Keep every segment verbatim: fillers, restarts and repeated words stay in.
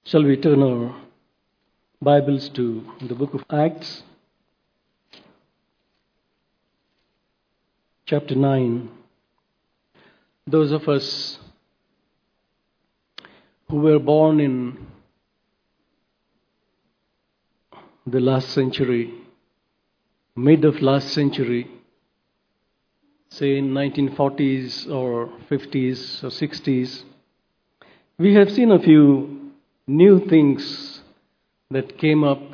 Shall we turn our Bibles to the book of Acts, chapter nine? Those of us who were born in the last century, mid of last century, say in nineteen forties or fifties or sixties, we have seen a few new things that came up,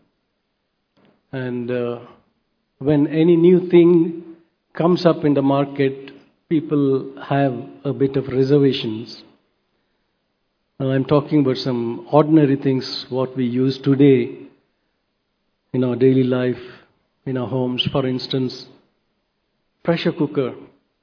and uh, when any new thing comes up in the market, people have a bit of reservations. And I'm talking about some ordinary things, what we use today in our daily life, in our homes. For instance, pressure cooker.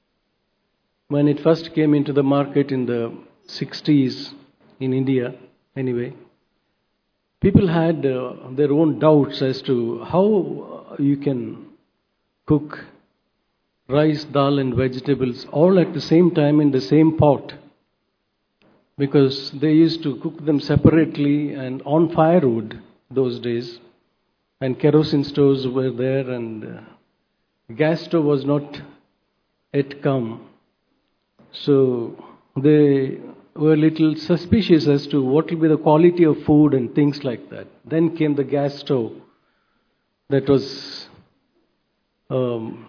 When it first came into the market in the sixties in India, anyway, people had uh, their own doubts as to how you can cook rice, dal and vegetables all at the same time in the same pot, because they used to cook them separately and on firewood those days, and kerosene stoves were there, and uh, gas stove was not yet come. So they were a little suspicious as to what will be the quality of food and things like that. Then came the gas stove that was um,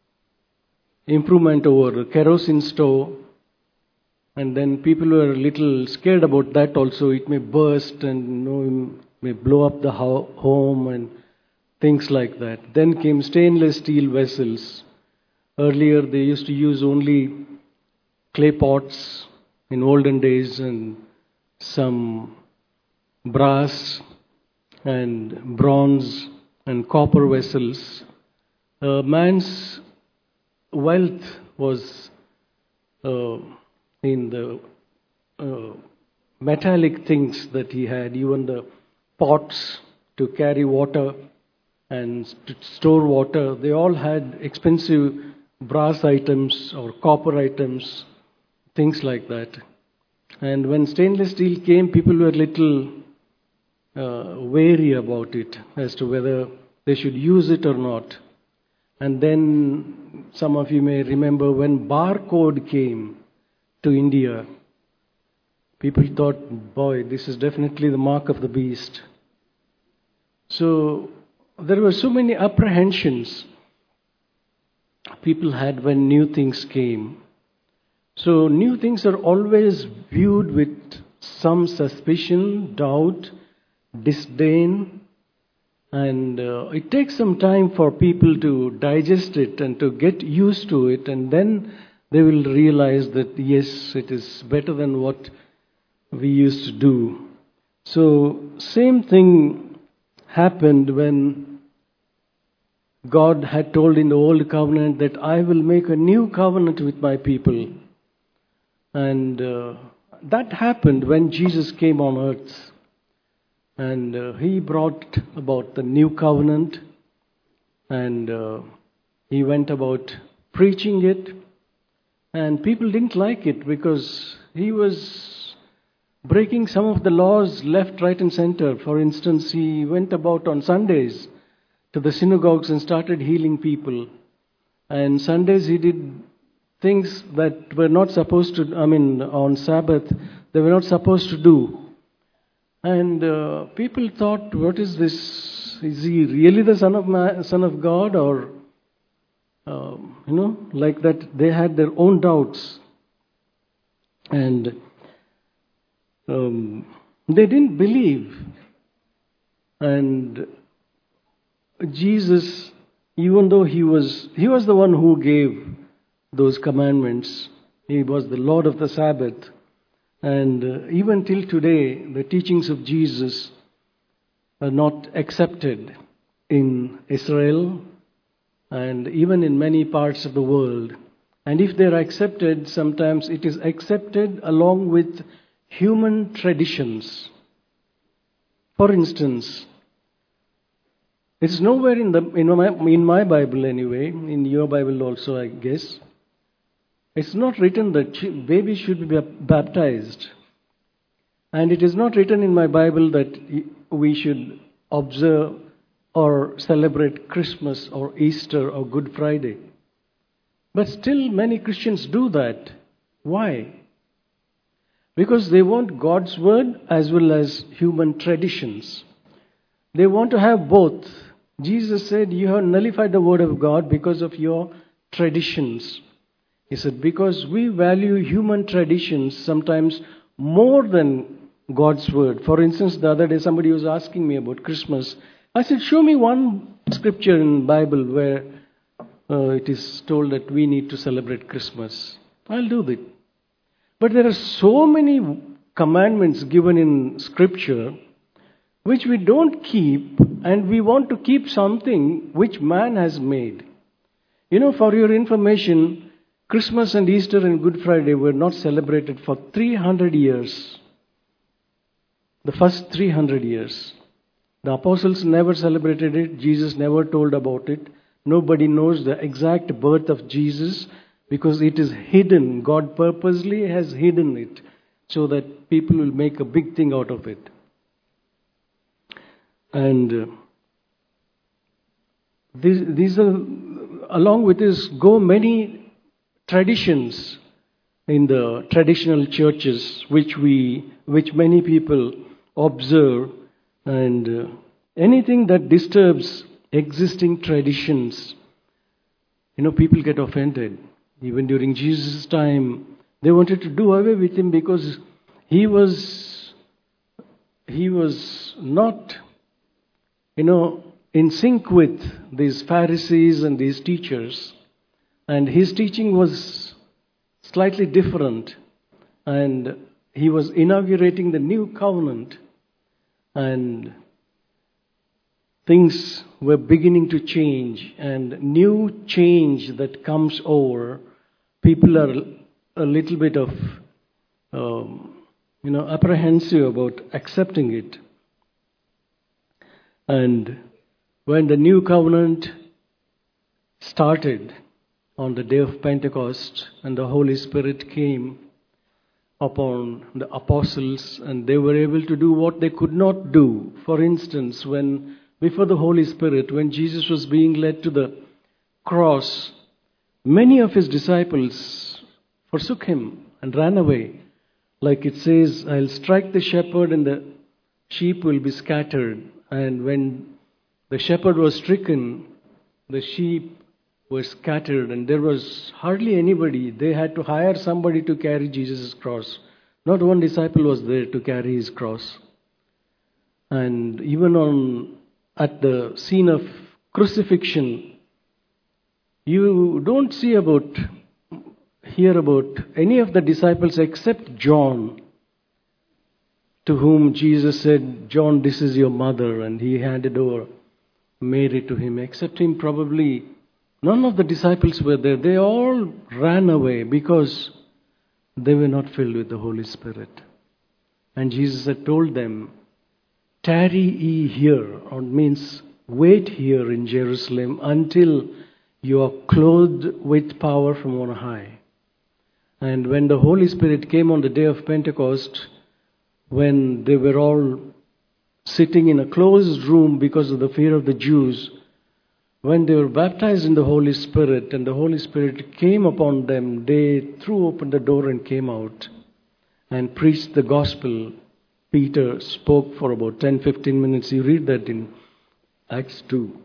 improvement over the kerosene stove, and then people were a little scared about that also. It may burst and you know, may blow up the ho- home and things like that. Then came stainless steel vessels. Earlier they used to use only clay pots in olden days, and some brass and bronze and copper vessels. Uh, man's wealth was uh, in the uh, metallic things that he had, even the pots to carry water and to store water. They all had expensive brass items or copper items, things like that. And when stainless steel came, people were a little uh, wary about it as to whether they should use it or not. And then some of you may remember when barcode came to India, people thought, boy, this is definitely the mark of the beast. So there were so many apprehensions people had when new things came. So new things are always viewed with some suspicion, doubt, disdain, and uh, it takes some time for people to digest it and to get used to it, and then they will realize that yes, it is better than what we used to do. So same thing happened when God had told in the old covenant that I will make a new covenant with my people. And uh, that happened when Jesus came on earth. And uh, he brought about the new covenant. And uh, he went about preaching it. And people didn't like it because he was breaking some of the laws left, right and center. For instance, he went about on Sundays to the synagogues and started healing people. And Sundays he did things that were not supposed to, I mean, on Sabbath, they were not supposed to do. And uh, people thought, what is this? Is he really the Son of Man, Son of God? Or, uh, you know, like that, they had their own doubts. And um, they didn't believe. And Jesus, even though he was, he was the one who gave those commandments. He was the Lord of the Sabbath. And uh, even till today, the teachings of Jesus are not accepted in Israel and even in many parts of the world. And if they are accepted, sometimes it is accepted along with human traditions. For instance, it's nowhere in the in my, in my Bible anyway, in your Bible also, I guess, it's not written that babies should be baptized. And it is not written in my Bible that we should observe or celebrate Christmas or Easter or Good Friday. But still many Christians do that. Why? Because they want God's word as well as human traditions. They want to have both. Jesus said, you have nullified the word of God because of your traditions. He said, because we value human traditions sometimes more than God's word. For instance, the other day somebody was asking me about Christmas. I said, show me one scripture in the Bible where uh, it is told that we need to celebrate Christmas. I'll do that. But there are so many commandments given in scripture which we don't keep, and we want to keep something which man has made. You know, for your information, Christmas and Easter and Good Friday were not celebrated for three hundred years. The first three hundred years. The apostles never celebrated it. Jesus never told about it. Nobody knows the exact birth of Jesus because it is hidden. God purposely has hidden it so that people will make a big thing out of it. And uh, these, these are, along with this, go many traditions in the traditional churches which we, which many people observe, and uh, anything that disturbs existing traditions, you know, people get offended. Even during Jesus' time, they wanted to do away with him because he was, he was not, you know, in sync with these Pharisees and these teachers. And his teaching was slightly different. And he was inaugurating the new covenant. And things were beginning to change. And new change that comes over, people are a little bit of, um, you know, apprehensive about accepting it. And when the new covenant started on the day of Pentecost and the Holy Spirit came upon the apostles and they were able to do what they could not do. For instance, when before the Holy Spirit, when Jesus was being led to the cross, many of his disciples forsook him and ran away. Like it says, I'll strike the shepherd and the sheep will be scattered. And when the shepherd was stricken, the sheep were scattered and there was hardly anybody. They had to hire somebody to carry Jesus' cross. Not one disciple was there to carry his cross. And even on at the scene of crucifixion, you don't see about, hear about any of the disciples except John, to whom Jesus said, John, this is your mother, and he handed over Mary to him. Except him, probably none of the disciples were there. They all ran away because they were not filled with the Holy Spirit. And Jesus had told them, tarry ye here, or means wait here in Jerusalem until you are clothed with power from on high. And when the Holy Spirit came on the day of Pentecost, when they were all sitting in a closed room because of the fear of the Jews, when they were baptized in the Holy Spirit and the Holy Spirit came upon them, they threw open the door and came out and preached the gospel. Peter spoke for about ten to fifteen minutes. You read that in Acts two.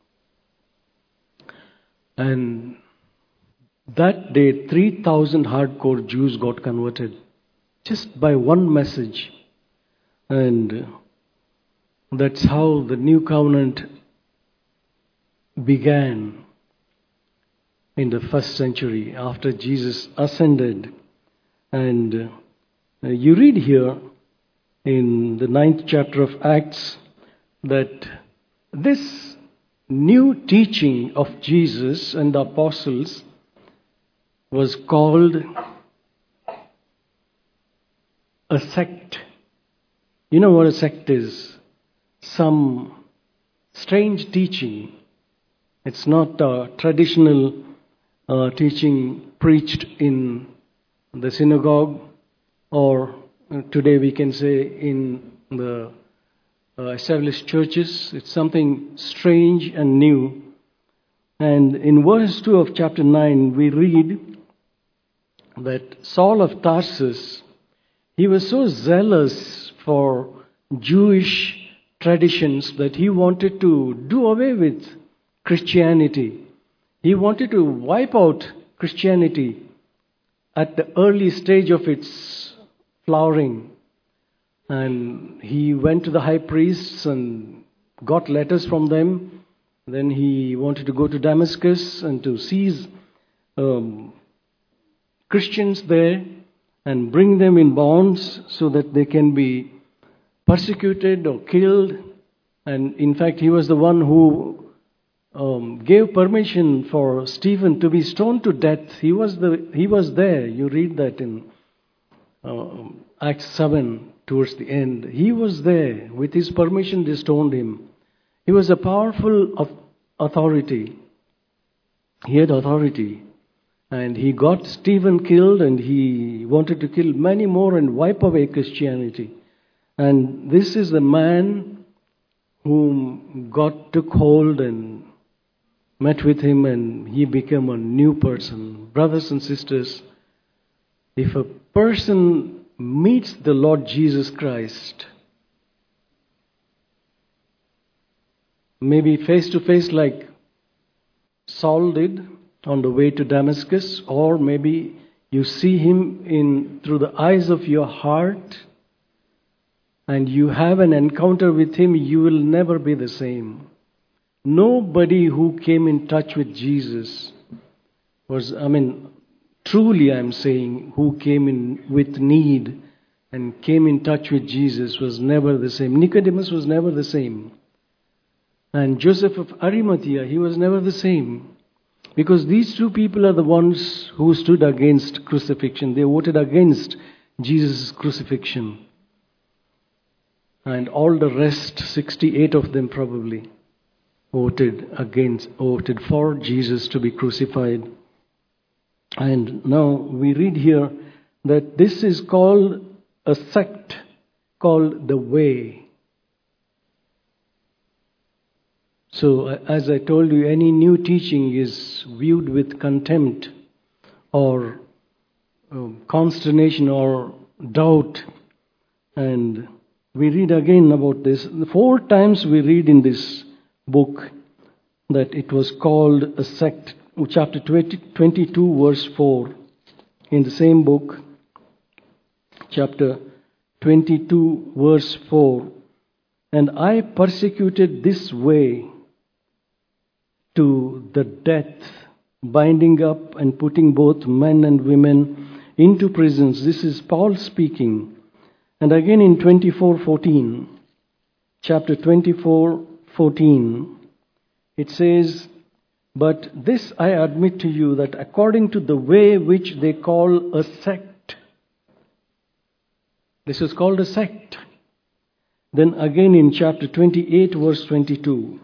And that day, three thousand hardcore Jews got converted just by one message. And that's how the new covenant began in the first century after Jesus ascended. And uh, you read here in the ninth chapter of Acts that this new teaching of Jesus and the apostles was called a sect. You know what a sect is? Some strange teaching. It's not a traditional uh, teaching preached in the synagogue or uh, today we can say in the uh, established churches. It's something strange and new. And in verse two of chapter nine, we read that Saul of Tarsus, he was so zealous for Jewish traditions that he wanted to do away with Christianity. He wanted to wipe out Christianity at the early stage of its flowering. And he went to the high priests and got letters from them. Then he wanted to go to Damascus and to seize um, Christians there and bring them in bonds so that they can be persecuted or killed. And in fact, he was the one who um, gave permission for Stephen to be stoned to death. He was the he was there. You read that in uh, Acts seven towards the end. He was there. With his permission, they stoned him. He was a powerful authority. He had authority. And he got Stephen killed, and he wanted to kill many more and wipe away Christianity. And this is the man whom God took hold and met with him, and he became a new person. Brothers and sisters, if a person meets the Lord Jesus Christ, maybe face to face like Saul did on the way to Damascus, or maybe you see him in through the eyes of your heart, and you have an encounter with him, you will never be the same. Nobody who came in touch with Jesus was, I mean, truly I'm saying, who came in with need and came in touch with Jesus was never the same. Nicodemus was never the same. And Joseph of Arimathea, he was never the same. Because these two people are the ones who stood against crucifixion. They voted against Jesus' crucifixion. And all the rest, sixty-eight of them probably, voted against, voted for Jesus to be crucified. And now we read here that this is called a sect called the Way. So, as I told you, any new teaching is viewed with contempt or um, consternation or doubt. And we read again about this. Four times we read in this book that it was called a sect. Chapter twenty, twenty-two, verse four. In the same book, chapter twenty-two, verse four. And I persecuted this way to the death, binding up and putting both men and women into prisons. This is Paul speaking. And again in twenty-four fourteen, chapter twenty-four fourteen, it says, but this I admit to you, that according to the way which they call a sect, this is called a sect. Then again in chapter twenty-eight, verse twenty-two,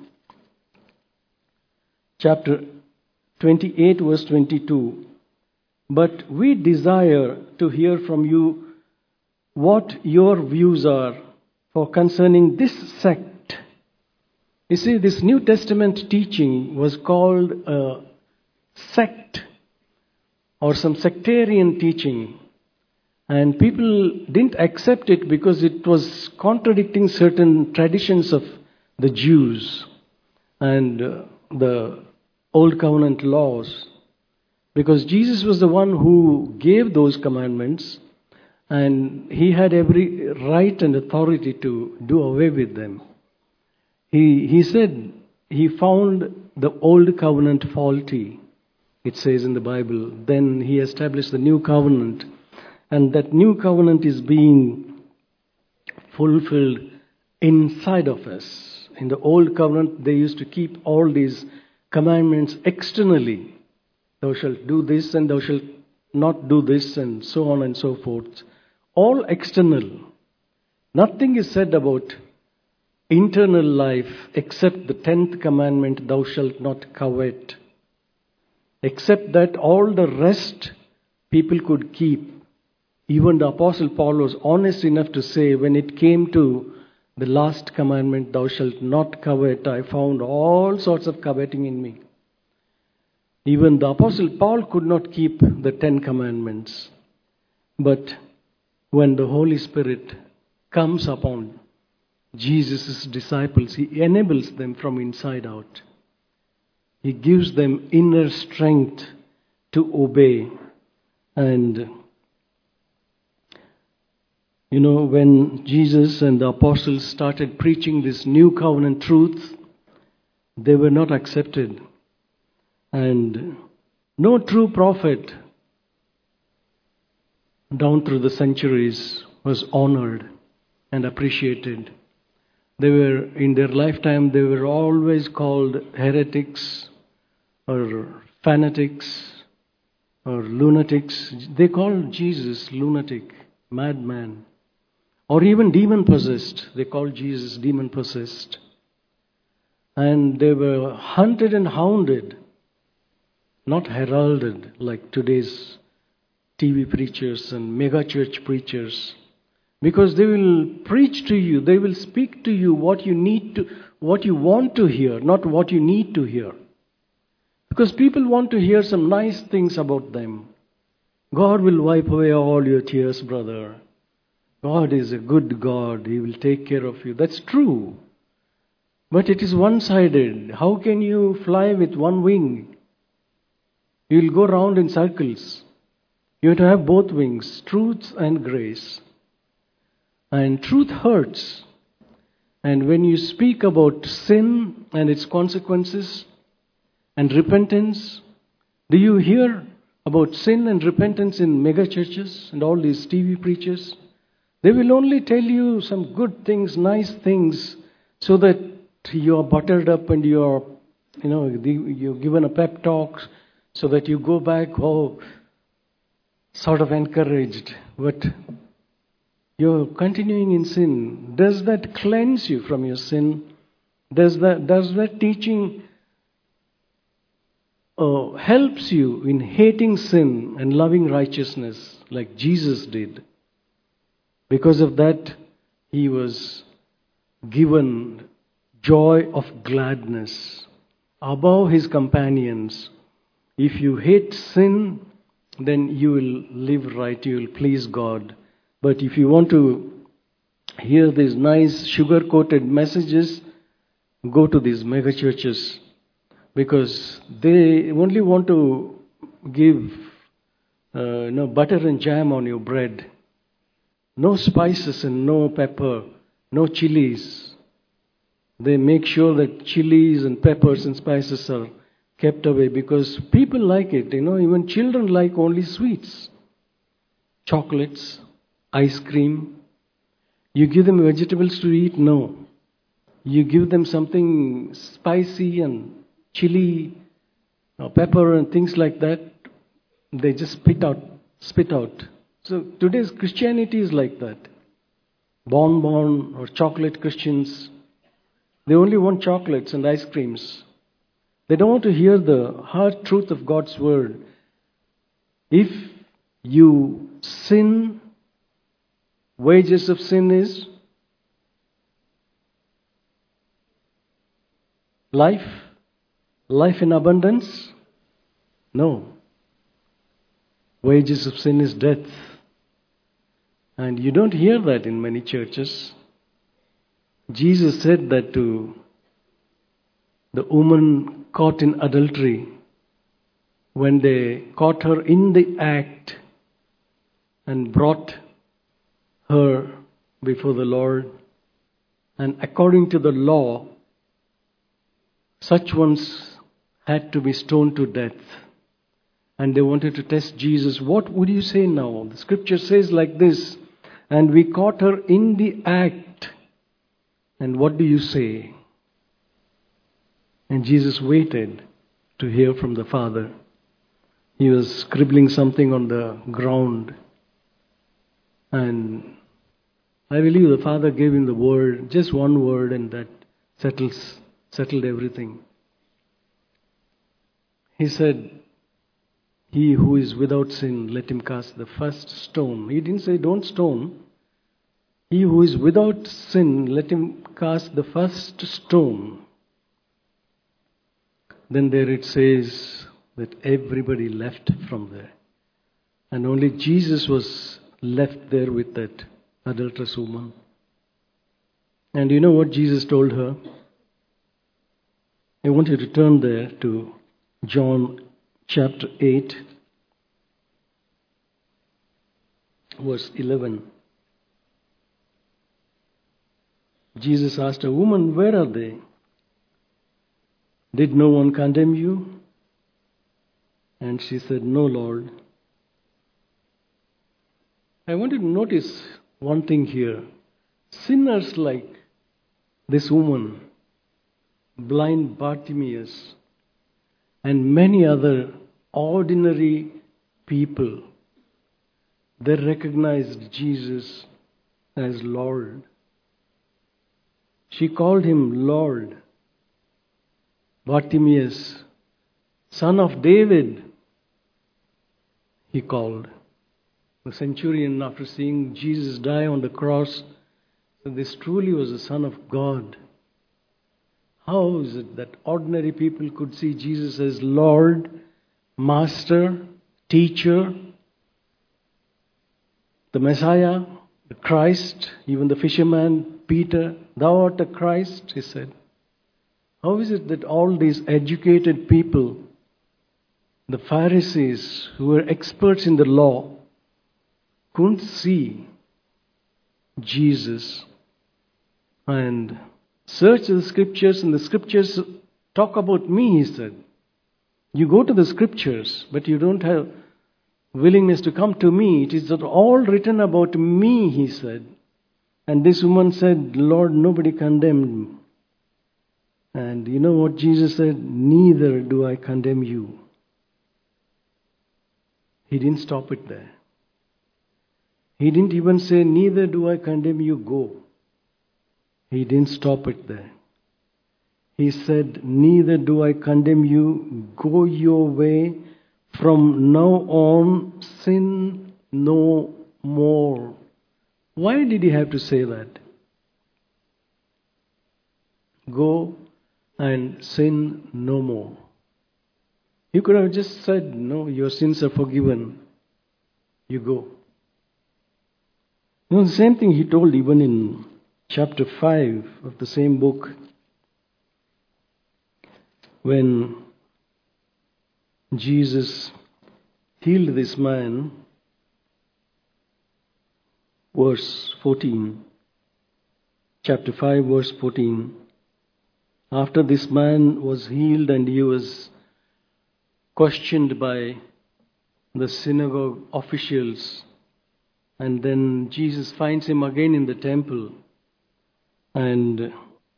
chapter twenty-eight, verse twenty-two. But we desire to hear from you what your views are for concerning this sect. You see, this New Testament teaching was called a sect or some sectarian teaching. And people didn't accept it because it was contradicting certain traditions of the Jews and uh, the Old Covenant laws. Because Jesus was the one who gave those commandments, and he had every right and authority to do away with them. He, he said he found the Old Covenant faulty, it says in the Bible. Then he established the New Covenant. And that New Covenant is being fulfilled inside of us. In the Old Covenant, they used to keep all these commandments externally. Thou shalt do this and thou shalt not do this, and so on and so forth. All external. Nothing is said about internal life except the tenth commandment, thou shalt not covet. Except that, all the rest people could keep. Even the Apostle Paul was honest enough to say, when it came to the last commandment, thou shalt not covet, I found all sorts of coveting in me. Even the Apostle Paul could not keep the Ten Commandments. But when the Holy Spirit comes upon Jesus' disciples, He enables them from inside out. He gives them inner strength to obey. And you know, when Jesus and the apostles started preaching this new covenant truth, they were not accepted. And no true prophet down through the centuries was honored and appreciated. They were, in their lifetime, they were always called heretics or fanatics or lunatics. They called Jesus lunatic, madman, or even demon-possessed. They called Jesus demon-possessed. And they were hunted and hounded, not heralded like today's T V preachers and mega church preachers. Because they will preach to you, they will speak to you what you need to, what you want to hear, not what you need to hear. Because people want to hear some nice things about them. God will wipe away all your tears, brother. God is a good God. He will take care of you. That's true. But it is one-sided. How can you fly with one wing? You will go round in circles. You have to have both wings, truth and grace. And truth hurts. And when you speak about sin and its consequences and repentance, do you hear about sin and repentance in mega churches and all these T V preachers? They will only tell you some good things, nice things, so that you are buttered up and you are, you know, you're given a pep talk, so that you go back, oh, sort of encouraged. But you're continuing in sin. Does that cleanse you from your sin? Does that, does that teaching uh, helps you in hating sin and loving righteousness like Jesus did? Because of that, He was given joy of gladness above His companions. If you hate sin, then you will live right, you will please God. But if you want to hear these nice sugar-coated messages, go to these mega churches, because they only want to give uh, you know, butter and jam on your bread. No spices and no pepper, no chilies. They make sure that chilies and peppers and spices are kept away because people like it. You know, even children like only sweets, chocolates, ice cream. You give them vegetables to eat? No. You give them something spicy and chili, or pepper and things like that, they just spit out, spit out. So today's Christianity is like that. Bonbon or chocolate Christians, they only want chocolates and ice creams. They don't want to hear the hard truth of God's word. If you sin, wages of sin is life, life in abundance? No. Wages of sin is death. And you don't hear that in many churches. Jesus said that to the woman caught in adultery, when they caught her in the act and brought her before the Lord. And according to the law, such ones had to be stoned to death. And they wanted to test Jesus. What would you say now? The scripture says like this, and we caught her in the act. And what do you say? And Jesus waited to hear from the Father. He was scribbling something on the ground. And I believe the Father gave him the word, just one word, and that settles, settled everything. He said, He who is without sin, let him cast the first stone. He didn't say don't stone. He who is without sin, let him cast the first stone. Then there it says that everybody left from there. And only Jesus was left there with that adulterous woman. And you know what Jesus told her? I want you to turn there to John chapter eight, verse eleven. Jesus asked her, "Woman, where are they? Did no one condemn you?" And she said, "No, Lord." I want you to notice one thing here. Sinners like this woman, blind Bartimaeus, and many other ordinary people, they recognized Jesus as Lord. She called him Lord. Bartimaeus, son of David, he called. The centurion, after seeing Jesus die on the cross, said this truly was the Son of God. How is it that ordinary people could see Jesus as Lord, Master, Teacher, the Messiah, the Christ, even the fisherman, Peter, "Thou art the Christ," he said. How is it that all these educated people, the Pharisees who were experts in the law, couldn't see Jesus and search the scriptures, and the scriptures talk about me, he said. You go to the scriptures, but you don't have willingness to come to me. It is all written about me, he said. And this woman said, "Lord, nobody condemned." And you know what Jesus said? "Neither do I condemn you." He didn't stop it there. He didn't even say, "Neither do I condemn you, go." He didn't stop it there. He said, "Neither do I condemn you, go your way. From now on, sin no more." Why did he have to say that? Go and sin no more. He could have just said, "No, your sins are forgiven. You go." You know, the same thing he told even in chapter five of the same book, when Jesus healed this man, verse fourteen, chapter five, verse fourteen. After this man was healed and he was questioned by the synagogue officials, and then Jesus finds him again in the temple. And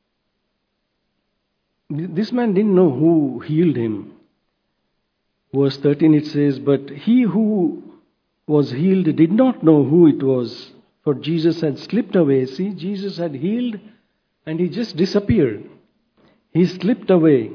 this man didn't know who healed him. Verse thirteen it says, "But he who was healed did not know who it was, for Jesus had slipped away." See, Jesus had healed and he just disappeared. He slipped away.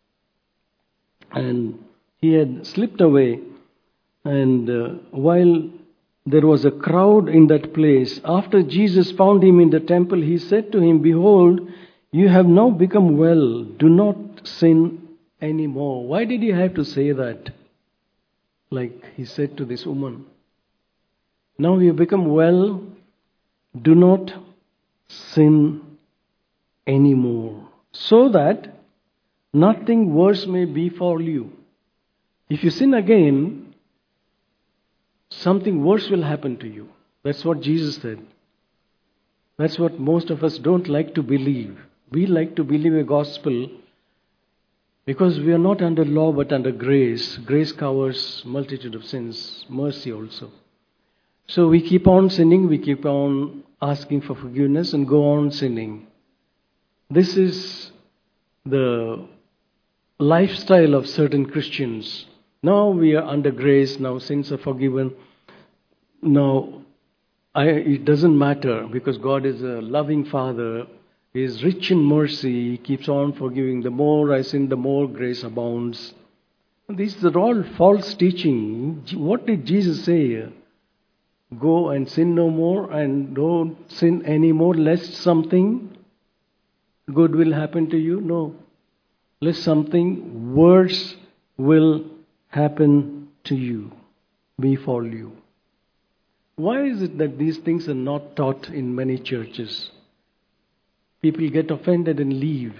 And he had slipped away. And uh, while there was a crowd in that place, after Jesus found him in the temple, he said to him, "Behold, you have now become well. Do not sin anymore." Why did he have to say that? Like he said to this woman, "Now you have become well. Do not sin anymore, so that nothing worse may befall you." If you sin again, something worse will happen to you. That's what Jesus said. That's what most of us don't like to believe. We like to believe a gospel because we are not under law but under grace. Grace covers multitude of sins, mercy also. So we keep on sinning, we keep on asking for forgiveness and go on sinning. This is the lifestyle of certain Christians. Now we are under grace, now sins are forgiven. Now I, it doesn't matter because God is a loving Father. He is rich in mercy. He keeps on forgiving. The more I sin, the more grace abounds. These are all false teaching. What did Jesus say here? Go and sin no more and don't sin anymore lest something good will happen to you? No. Lest something worse will happen to you, befall you. Why is it that these things are not taught in many churches? People get offended and leave.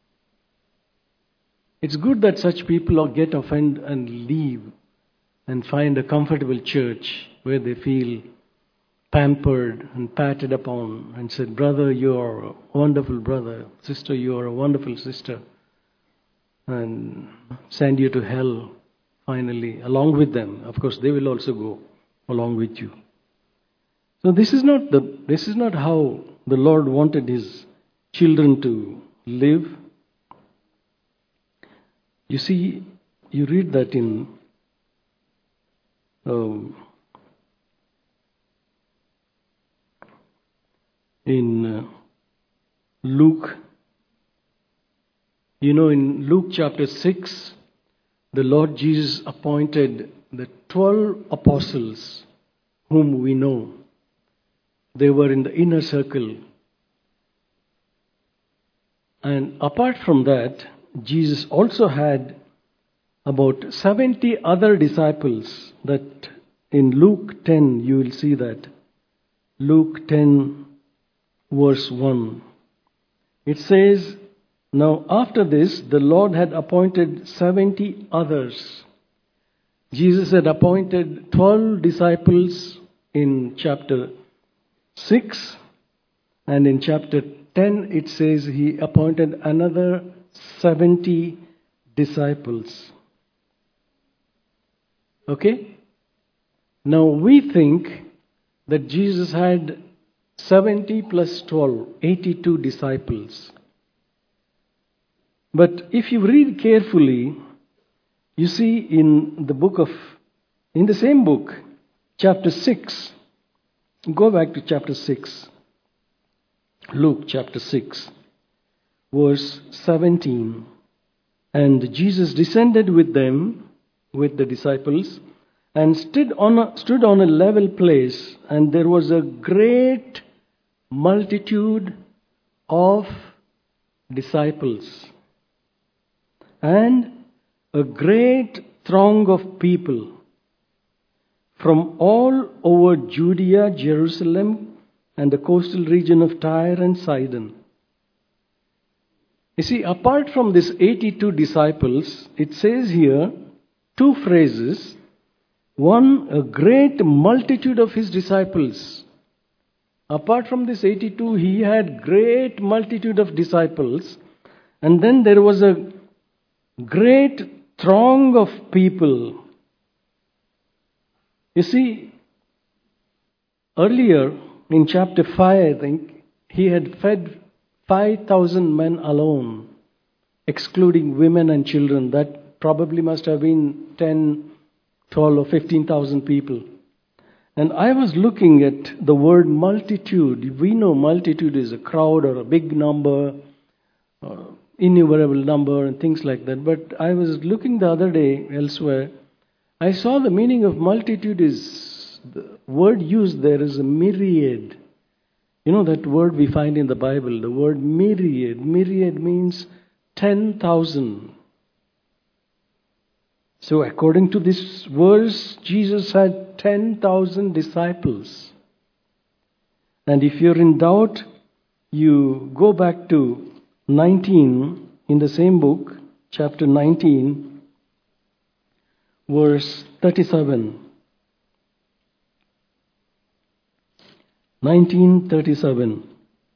It's good that such people get offended and leave and find a comfortable church where they feel pampered and patted upon and said, brother, you are a wonderful brother. Sister, you are a wonderful sister. And send you to hell finally, along with them. Of course, they will also go along with you. So this is not the this is not how the Lord wanted His children to live. You see, you read that in um, in uh, Luke. You know, in Luke chapter six, the Lord Jesus appointed the twelve apostles whom we know. They were in the inner circle. And apart from that, Jesus also had about seventy other disciples. That in Luke ten, you will see that. Luke ten, verse one. It says, now after this, the Lord had appointed seventy others. Jesus had appointed twelve disciples in chapter six. And in chapter ten, it says He appointed another seventy disciples. Okay? Now we think that Jesus had seventy plus twelve, eighty-two disciples. But if you read carefully, you see in the book of, in the same book, chapter six, go back to chapter six, Luke chapter six, verse seventeen. And Jesus descended with them, with the disciples, and stood on a, stood on a level place, and there was a great multitude of disciples, and a great throng of people from all over Judea, Jerusalem, and the coastal region of Tyre and Sidon. You see, apart from these eighty-two disciples, it says here two phrases. One, a great multitude of His disciples. Apart from this eighty-two, He had great multitude of disciples. And then there was a great throng of people. You see, earlier in chapter five, I think, He had fed five thousand men alone, excluding women and children. That probably must have been ten, twelve or fifteen thousand people. And I was looking at the word multitude. We know multitude is a crowd or a big number, or innumerable number and things like that. But I was looking the other day elsewhere. I saw the meaning of multitude is, the word used there is a myriad. You know that word we find in the Bible, the word myriad. Myriad means ten thousand. So according to this verse, Jesus had ten thousand disciples. And if you're in doubt, you go back to nineteen in the same book, chapter nineteen, verse thirty-seven. nineteen thirty-seven.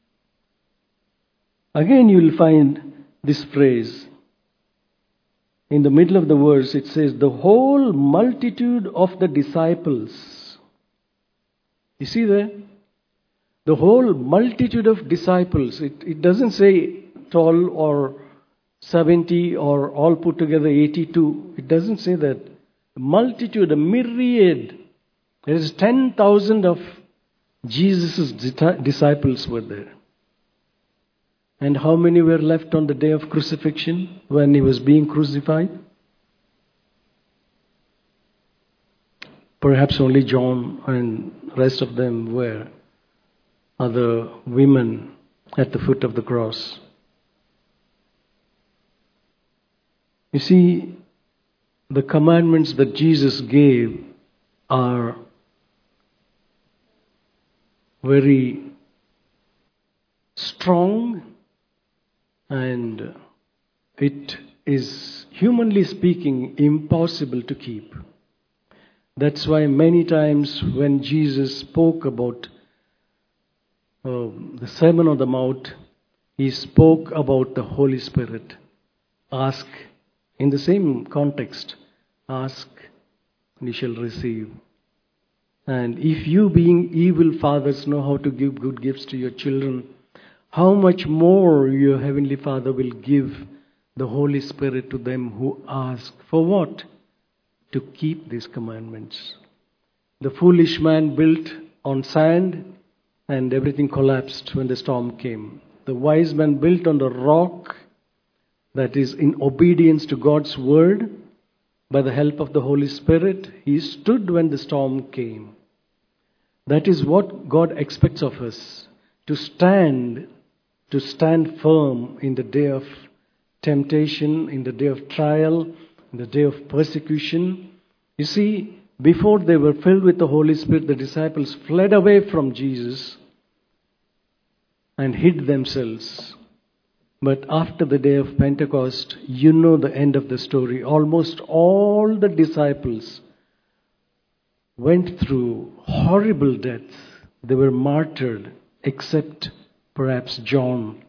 Again you will find this phrase. In the middle of the verse it says, the whole multitude of the disciples. You see there? The whole multitude of disciples. It, it doesn't say twelve or seventy or all put together eighty-two. It doesn't say that. A multitude, a myriad. There is ten thousand of Jesus' disciples were there. And how many were left on the day of crucifixion when He was being crucified? Perhaps only John and rest of them were other women at the foot of the cross. You see, the commandments that Jesus gave are very strong, and it is, humanly speaking, impossible to keep. That's why many times when Jesus spoke about uh, the Sermon on the Mount, he spoke about the Holy Spirit. Ask, in the same context, ask and you shall receive. And if you, being evil fathers, know how to give good gifts to your children, how much more your Heavenly Father will give the Holy Spirit to them who ask. For what? To keep these commandments. The foolish man built on sand and everything collapsed when the storm came. The wise man built on the rock, that is in obedience to God's word. By the help of the Holy Spirit, he stood when the storm came. That is what God expects of us, to stand, to stand firm in the day of temptation, in the day of trial, in the day of persecution. You see, before they were filled with the Holy Spirit, the disciples fled away from Jesus and hid themselves. But after the day of Pentecost, you know the end of the story. Almost all the disciples went through horrible deaths. They were martyred, except perhaps John.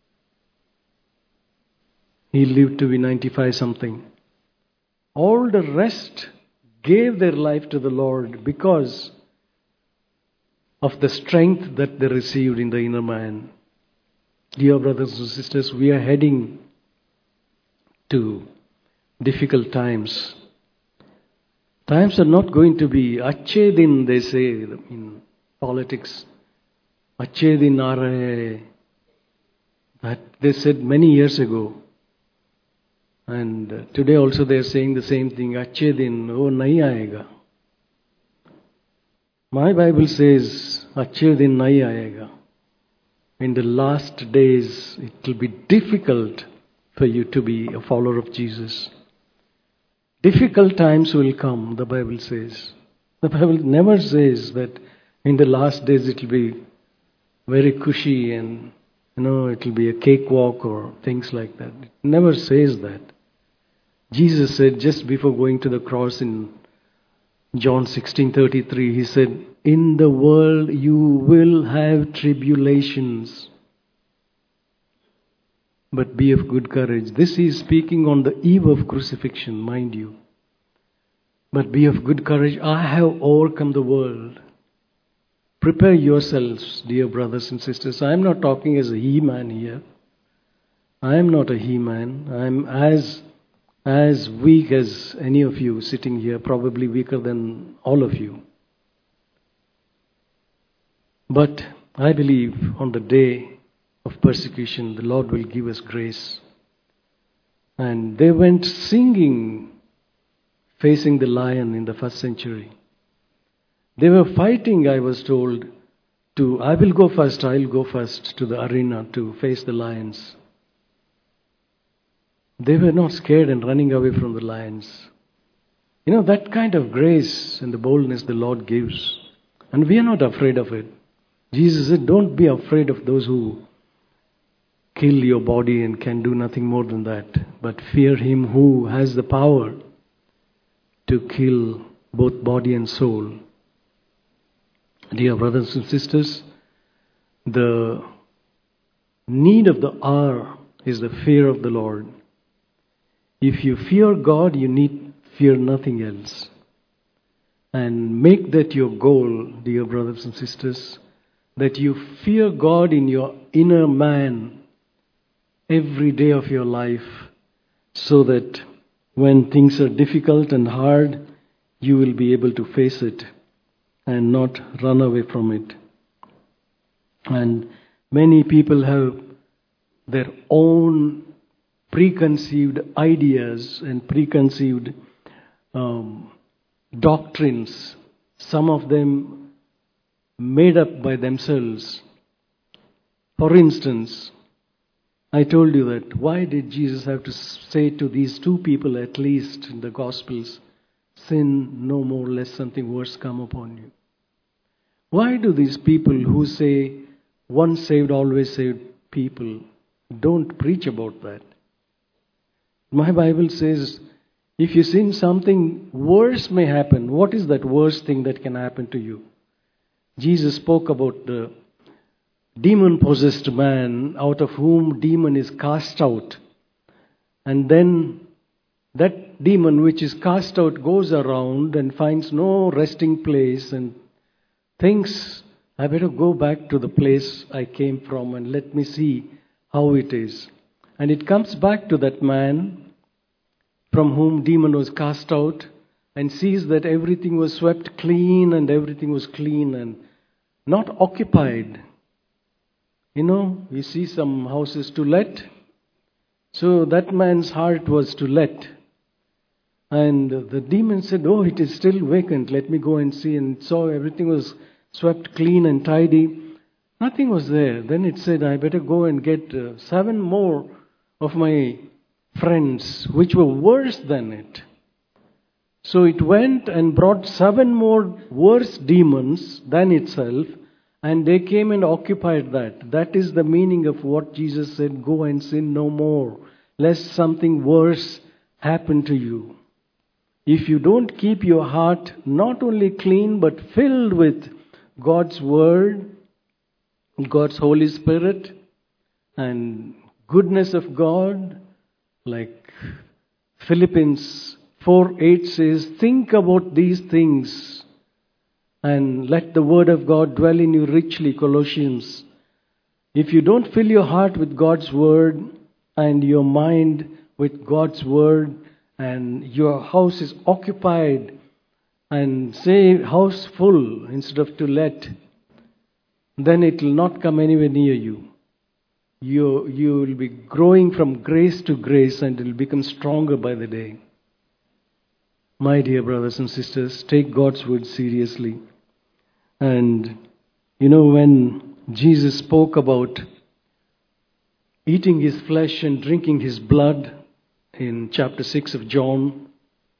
He lived to be ninety-five something. All the rest gave their life to the Lord because of the strength that they received in the inner man. Dear brothers and sisters, we are heading to difficult times. Times are not going to be Acche din, they say in politics. Acche din aa rahe hai. That they said many years ago. And uh, today also they are saying the same thing. Acche din, oh nahi aayega. My Bible says, Acche din nahi aayega. In the last days, it will be difficult for you to be a follower of Jesus. Difficult times will come, the Bible says. The Bible never says that in the last days it will be very cushy and, you know, it will be a cakewalk or things like that. It never says that. Jesus said just before going to the cross in John sixteen thirty-three, he said, in the world you will have tribulations, but be of good courage. This is speaking on the eve of crucifixion, mind you. But be of good courage. I have overcome the world. Prepare yourselves, dear brothers and sisters. I am not talking as a he-man here. I am not a he-man. I am as as weak as any of you sitting here, probably weaker than all of you. But I believe on the day of persecution, the Lord will give us grace. And they went singing, facing the lion in the first century. They were fighting, I was told, to, I will go first, I will go first to the arena to face the lions. They were not scared and running away from the lions. You know, that kind of grace and the boldness the Lord gives. And we are not afraid of it. Jesus said, don't be afraid of those who kill your body and can do nothing more than that. But fear Him who has the power to kill both body and soul. Dear brothers and sisters, the need of the hour is the fear of the Lord. If you fear God, you need fear nothing else. And make that your goal, dear brothers and sisters, that you fear God in your inner man every day of your life, so that when things are difficult and hard, you will be able to face it and not run away from it. And many people have their own preconceived ideas and preconceived um, doctrines some of them made up by themselves. For instance, I told you that why did Jesus have to say to these two people, at least in the Gospels, sin no more lest something worse come upon you? Why do these people who say once saved, always saved people don't preach about that? My Bible says if you sin, something worse may happen. What is that worst thing that can happen to you? Jesus spoke about the demon-possessed man out of whom demon is cast out. And then that demon which is cast out goes around and finds no resting place and thinks, I better go back to the place I came from and let me see how it is. And it comes back to that man from whom demon was cast out and sees that everything was swept clean and everything was clean and not occupied. You know, you see some houses to let. So that man's heart was to let. And the demon said, oh, it is still vacant. Let me go and see. And saw everything was swept clean and tidy. Nothing was there. Then it said, I better go and get uh, seven more of my friends, which were worse than it. So it went and brought seven more worse demons than itself. And they came and occupied that. That is the meaning of what Jesus said, go and sin no more, lest something worse happen to you. If you don't keep your heart not only clean but filled with God's Word, God's Holy Spirit, and goodness of God, like Philippians four eight says, think about these things. And let the Word of God dwell in you richly, Colossians. If you don't fill your heart with God's Word and your mind with God's Word and your house is occupied and say house full instead of to let, then it will not come anywhere near you. You, you will be growing from grace to grace and it will become stronger by the day. My dear brothers and sisters, take God's Word seriously. And you know, when Jesus spoke about eating His flesh and drinking His blood in chapter six of John,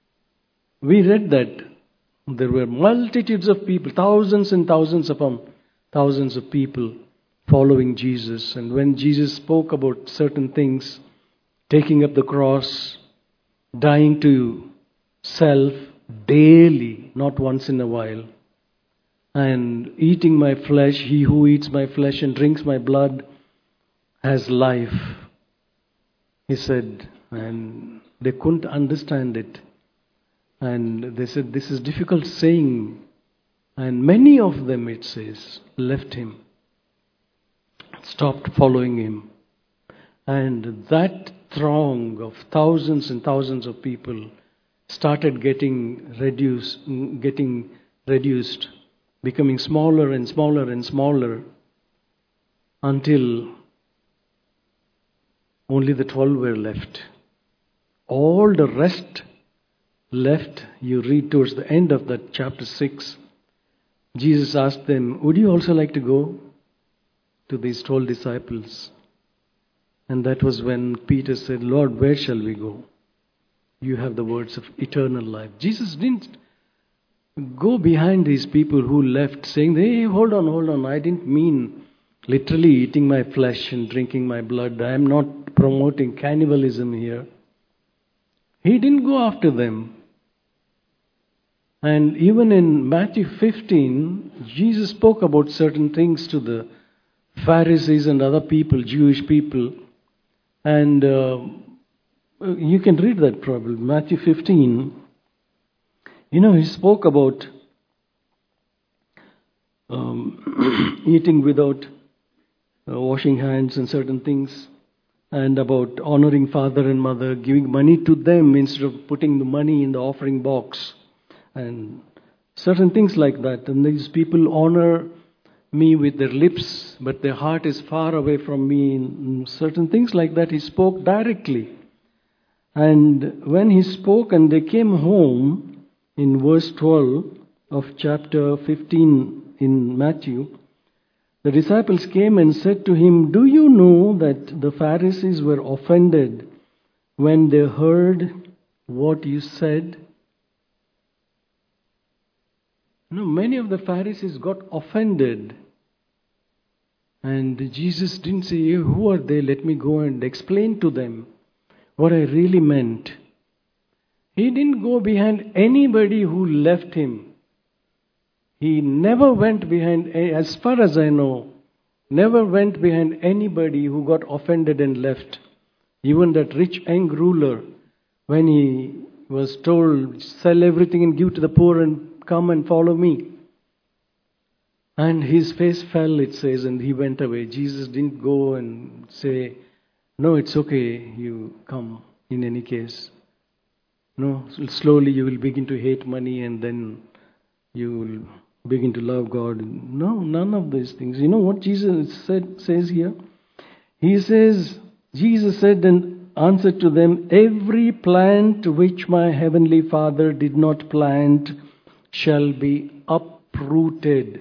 we read that there were multitudes of people, thousands and thousands upon thousands of people following Jesus. And when Jesus spoke about certain things, taking up the cross, dying to self daily, not once in a while, and eating my flesh, he who eats my flesh and drinks my blood has life, he said. And they couldn't understand it. And they said, this is difficult saying. And many of them, it says, left him, stopped following him. And that throng of thousands and thousands of people started getting reduced, getting reduced, becoming smaller and smaller and smaller until only the twelve were left. All the rest left. You read towards the end of that chapter six. Jesus asked them, would you also like to go? To these twelve disciples. And that was when Peter said, Lord, where shall we go? You have the words of eternal life. Jesus didn't go behind these people who left saying, hey, hold on, hold on. I didn't mean literally eating my flesh and drinking my blood. I am not promoting cannibalism here. He didn't go after them. And even in Matthew fifteen, Jesus spoke about certain things to the Pharisees and other people, Jewish people. And uh, you can read that probably, Matthew fifteen. You know, he spoke about um, eating without uh, washing hands and certain things, and about honoring father and mother, giving money to them instead of putting the money in the offering box, and certain things like that. And these people honor me with their lips, but their heart is far away from me. And certain things like that, he spoke directly. And when he spoke and they came home, in verse twelve, of chapter fifteen in Matthew, the disciples came and said to him, "Do you know that the Pharisees were offended when they heard what you said?" No, many of the Pharisees got offended. And Jesus didn't say, "Who are they? Let me go and explain to them what I really meant." He didn't go behind anybody who left him. He never went behind, as far as I know, never went behind anybody who got offended and left. Even that rich young ruler, when he was told, "Sell everything and give to the poor and come and follow me." And his face fell, it says, and he went away. Jesus didn't go and say, "No, it's okay, you come in any case." No, slowly you will begin to hate money and then you will begin to love God. No, none of these things. You know what Jesus said, says here? He says, Jesus said and answered to them, "Every plant which my heavenly Father did not plant shall be uprooted."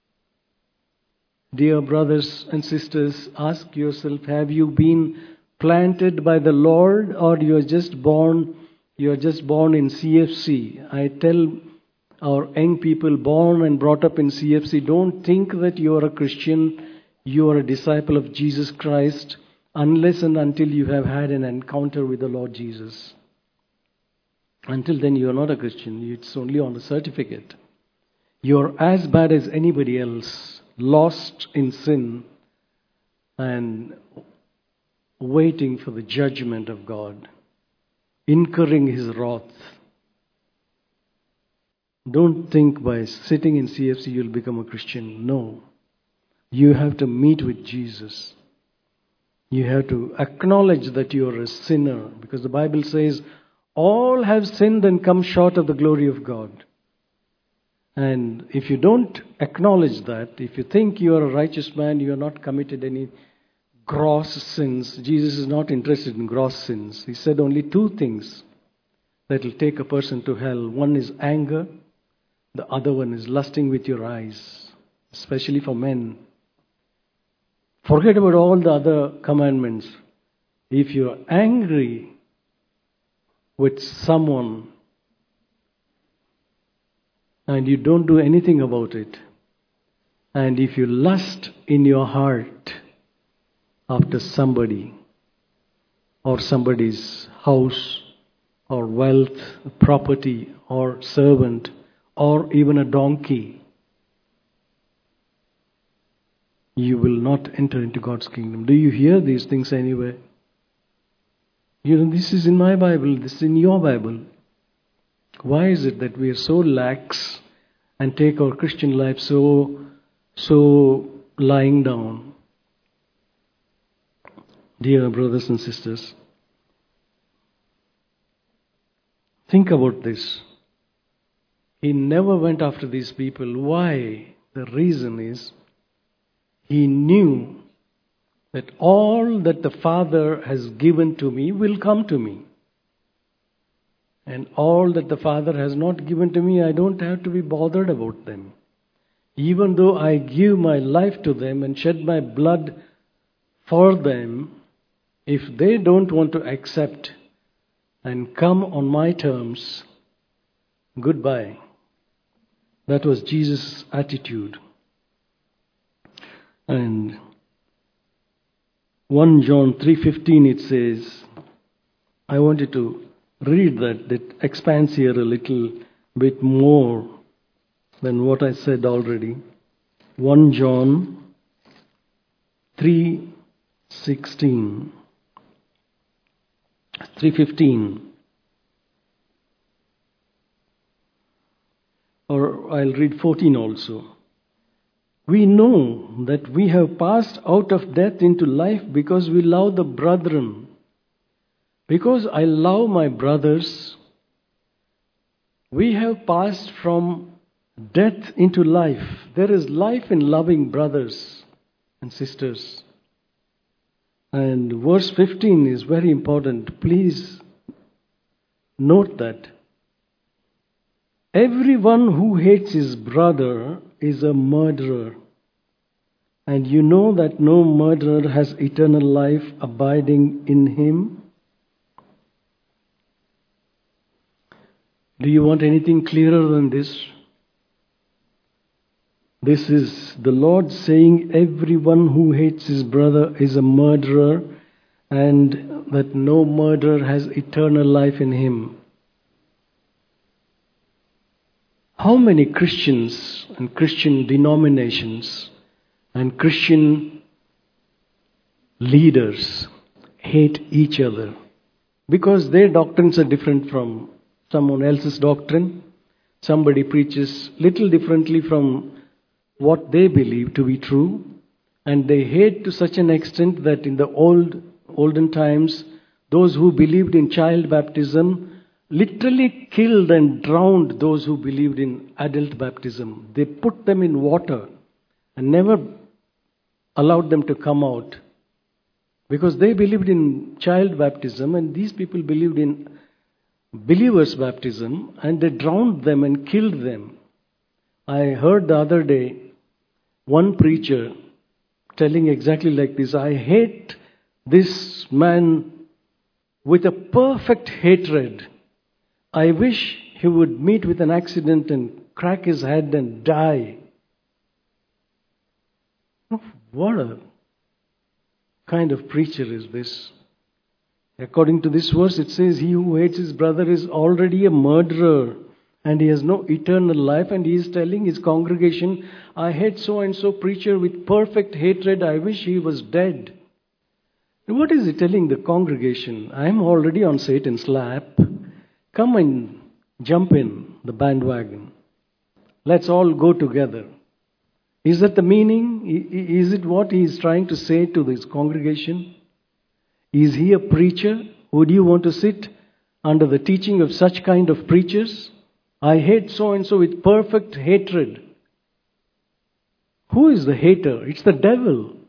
Dear brothers and sisters, ask yourself, have you been planted by the Lord, or you are just born, you are just born in C F C? I tell our young people born and brought up in C F C, don't think that you are a Christian, you are a disciple of Jesus Christ, unless and until you have had an encounter with the Lord Jesus. Until then you are not a Christian, it's only on the certificate. You are as bad as anybody else, lost in sin and waiting for the judgment of God, incurring His wrath. Don't think by sitting in C F C you'll become a Christian. No. You have to meet with Jesus. You have to acknowledge that you are a sinner, because the Bible says all have sinned and come short of the glory of God. And if you don't acknowledge that, if you think you are a righteous man, you are not committed any gross sins. Jesus is not interested in gross sins. He said only two things that will take a person to hell. One is anger. The other one is lusting with your eyes, especially for men. Forget about all the other commandments. If you are angry with someone and you don't do anything about it, and if you lust in your heart after somebody or somebody's house or wealth, property or servant or even a donkey, you will not enter into God's kingdom. Do you hear these things anywhere? You know, this is in my Bible, this is in your Bible. Why is it that we are so lax and take our Christian life so, so lying down? Dear brothers and sisters, think about this. He never went after these people. Why? The reason is, he knew that all that the Father has given to me will come to me. And all that the Father has not given to me, I don't have to be bothered about them. Even though I give my life to them and shed my blood for them, if they don't want to accept and come on my terms, goodbye. That was Jesus' attitude. And First John three fifteen it says, I wanted to read that, that expands here a little bit more than what I said already. First John three sixteen, three fifteen. Or I'll read fourteen also. We know that we have passed out of death into life because we love the brethren. Because I love my brothers, we have passed from death into life. There is life in loving brothers and sisters. And verse fifteen is very important. Please note that. Everyone who hates his brother is a murderer. And you know that no murderer has eternal life abiding in him. Do you want anything clearer than this? This is the Lord saying everyone who hates his brother is a murderer, and that no murderer has eternal life in him. How many Christians and Christian denominations and Christian leaders hate each other because their doctrines are different from someone else's doctrine? Somebody preaches little differently from what they believe to be true, and they hate to such an extent that in the old olden times, those who believed in child baptism literally killed and drowned those who believed in adult baptism. They put them in water and never allowed them to come out because they believed in child baptism, and these people believed in believers' baptism, and they drowned them and killed them. I heard the other day one preacher telling exactly like this. I hate this man with a perfect hatred. I wish he would meet with an accident and crack his head and die. What a kind of preacher is this? According to this verse, it says, he who hates his brother is already a murderer, and he has no eternal life. And he is telling his congregation, I hate so-and-so preacher with perfect hatred. I wish he was dead. What is he telling the congregation? I am already on Satan's lap. Come and jump in the bandwagon. Let's all go together. Is that the meaning? Is it what he is trying to say to this congregation? Is he a preacher? Would you want to sit under the teaching of such kind of preachers? I hate so-and-so with perfect hatred. Who is the hater? It's the devil.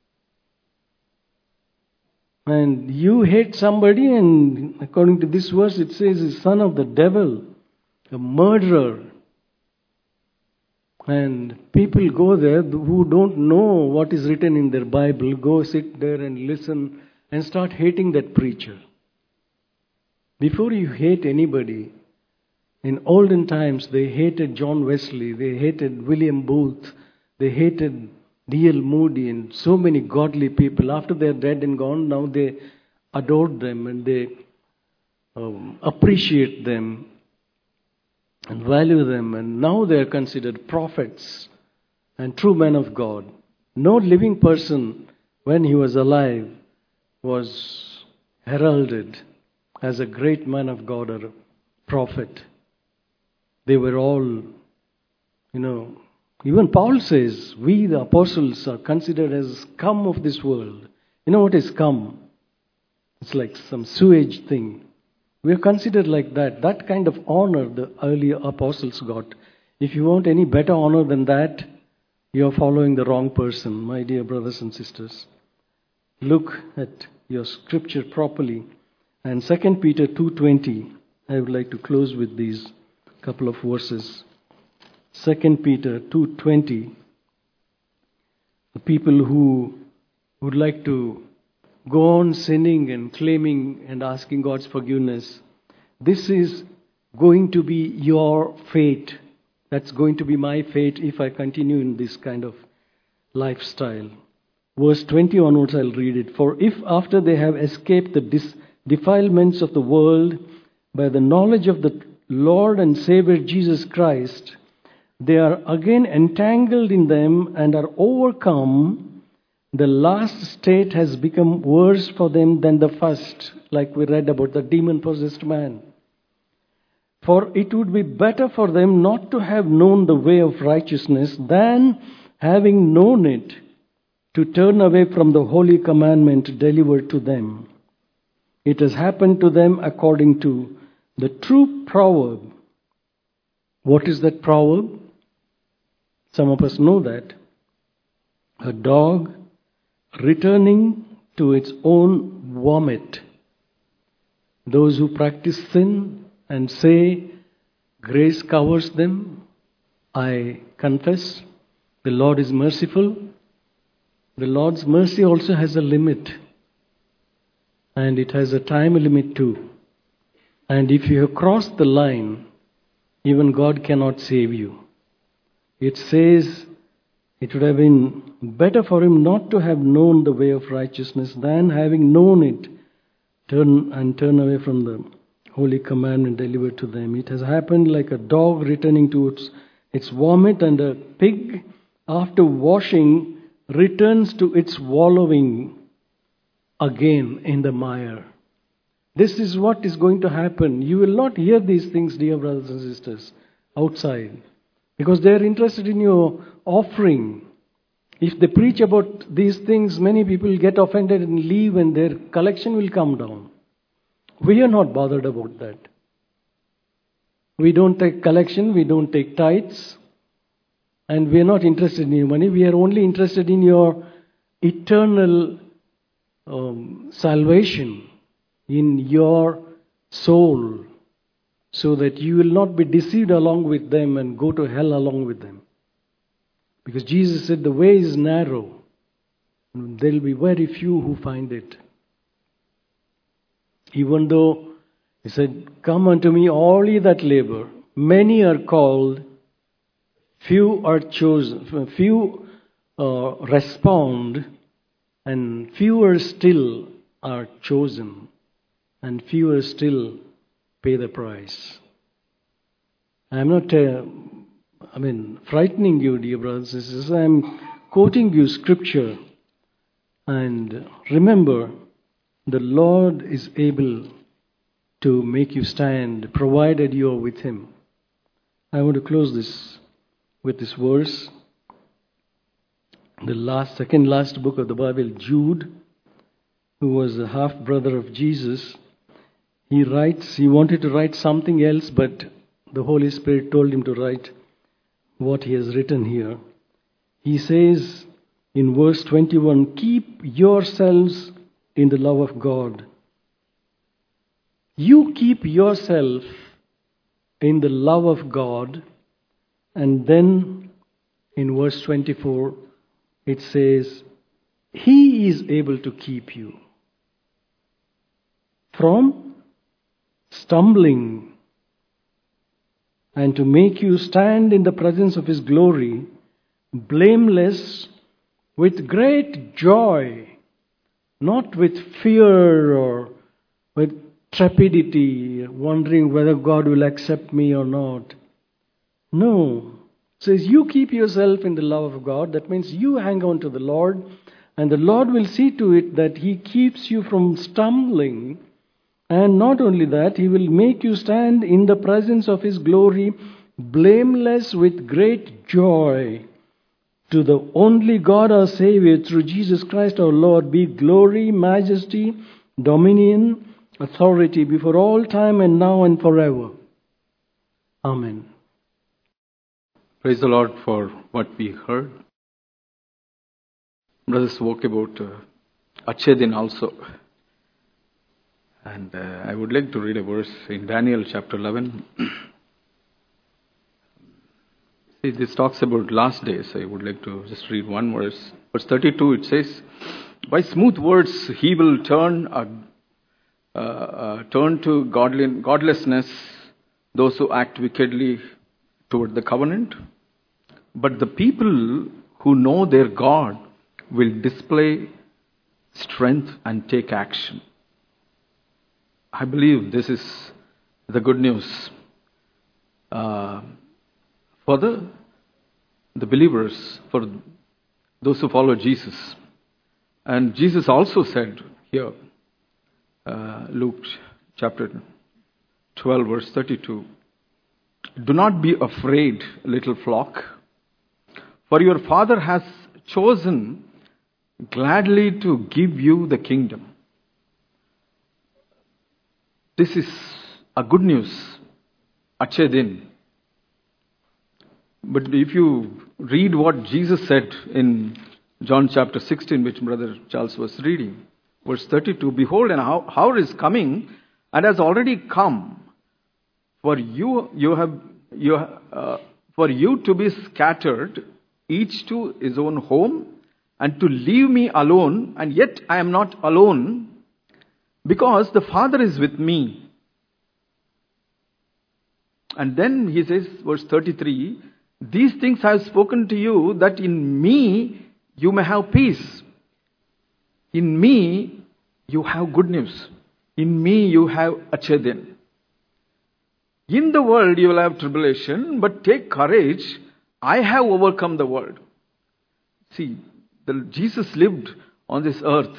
And you hate somebody, and according to this verse, it says he's son of the devil, a murderer. And people go there who don't know what is written in their Bible, go sit there and listen and start hating that preacher. Before you hate anybody, in olden times they hated John Wesley, they hated William Booth, they hated D L Moody and so many godly people. After they're dead and gone, now they adored them and they um, appreciate them and value them, and now they are considered prophets and true men of God. No living person, when he was alive, was heralded as a great man of God or a prophet. They were all, you know, even Paul says, we the apostles are considered as scum of this world. You know what is scum? It's like some sewage thing. We are considered like that. That kind of honor the early apostles got. If you want any better honor than that, you are following the wrong person, my dear brothers and sisters. Look at your scripture properly. And Second Peter two twenty, I would like to close with these couple of verses. Second Peter two twenty. The people who would like to go on sinning and claiming and asking God's forgiveness, this is going to be your fate. That's going to be my fate if I continue in this kind of lifestyle. Verse twenty onwards, I'll read it. For if after they have escaped the dis- defilements of the world by the knowledge of the Lord and Savior Jesus Christ, they are again entangled in them and are overcome, the last state has become worse for them than the first, like we read about the demon-possessed man. For it would be better for them not to have known the way of righteousness than, having known it, to turn away from the holy commandment delivered to them. It has happened to them according to the true proverb. What is that proverb? Some of us know that. A dog returning to its own vomit. Those who practice sin and say, Grace covers them. I confess. The Lord is merciful. The Lord's mercy also has a limit. And it has a time limit too. And if you have crossed the line, even God cannot save you. It says it would have been better for him not to have known the way of righteousness than having known it, turn and turn away from the holy commandment delivered to them. It has happened like a dog returning to its, its vomit, and a pig, after washing, returns to its wallowing again in the mire. This is what is going to happen. You will not hear these things, dear brothers and sisters, outside. Because they are interested in your offering. If they preach about these things, many people get offended and leave, and their collection will come down. We are not bothered about that. We don't take collection, we don't take tithes, and we are not interested in your money. We are only interested in your eternal um, salvation, in your soul, so that you will not be deceived along with them and go to hell along with them. Because Jesus said the way is narrow, and there will be very few who find it. Even though he said, "Come unto me, all ye that labor." Many are called, few are chosen, few uh, respond, and fewer still are chosen, and fewer still pay the price. I am not, uh, I mean, frightening you, dear brothers and sisters. I am quoting you scripture. And remember, the Lord is able to make you stand, provided you are with Him. I want to close this with this verse. The last, second last book of the Bible, Jude, who was a half brother of Jesus, he writes, he wanted to write something else, but the Holy Spirit told him to write what he has written here. He says in verse twenty-one, "Keep yourselves in the love of God." You keep yourself in the love of God. And then in verse twenty-four, it says, He is able to keep you from stumbling, and to make you stand in the presence of His glory, blameless, with great joy, not with fear or with trepidity, wondering whether God will accept me or not. No. It says you keep yourself in the love of God. That means you hang on to the Lord, and the Lord will see to it that He keeps you from stumbling. And not only that, He will make you stand in the presence of His glory, blameless with great joy. To the only God our Savior, through Jesus Christ our Lord, be glory, majesty, dominion, authority before all time and now and forever. Amen. Praise the Lord for what we heard. Brother spoke about uh, Achedin also. And uh, I would like to read a verse in Daniel chapter eleven. See, this talks about last days. I would like to just read one verse. Verse thirty-two, it says, "By smooth words he will turn uh, uh, uh, turn to godly, godlessness those who act wickedly toward the covenant. But the people who know their God will display strength and take action." I believe this is the good news uh, for the, the believers, for those who follow Jesus. And Jesus also said here, uh, Luke chapter twelve, verse thirty-two, "Do not be afraid, little flock, for your Father has chosen gladly to give you the kingdom." This is a good news, Achedin. But if you read what Jesus said in John chapter sixteen, which Brother Charles was reading, verse thirty-two, "Behold, an hour is coming and has already come, for you, you have you, uh, for you to be scattered, each to his own home, and to leave me alone, and yet I am not alone, because the Father is with me. And then he says, verse thirty-three, these things I have spoken to you, that in me you may have peace. In me you have good news. In me you have achedin. In the world you will have tribulation, but take courage, I have overcome the world. See, the, Jesus lived on this earth,